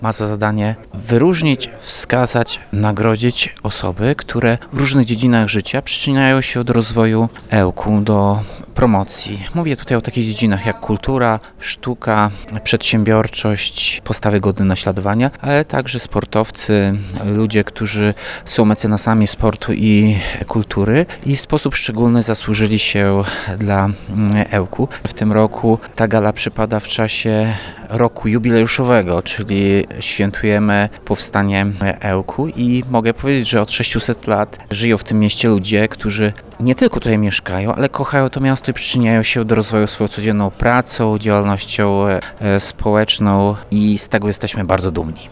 ma za zadanie wyróżnić, wskazać, nagrodzić osoby, które w różnych dziedzinach życia przyczyniają się do rozwoju Ełku, do promocji. Mówię tutaj o takich dziedzinach jak kultura, sztuka, przedsiębiorczość, postawy godne naśladowania, ale także sportowcy, ludzie, którzy są mecenasami sportu i kultury i w sposób szczególny zasłużyli się dla Ełku. W tym roku ta gala przypada w czasie roku jubileuszowego, czyli świętujemy powstanie Ełku i mogę powiedzieć, że od 600 lat żyją w tym mieście ludzie, którzy nie tylko tutaj mieszkają, ale kochają to miasto i przyczyniają się do rozwoju swoją codzienną pracą, działalnością społeczną i z tego jesteśmy bardzo dumni.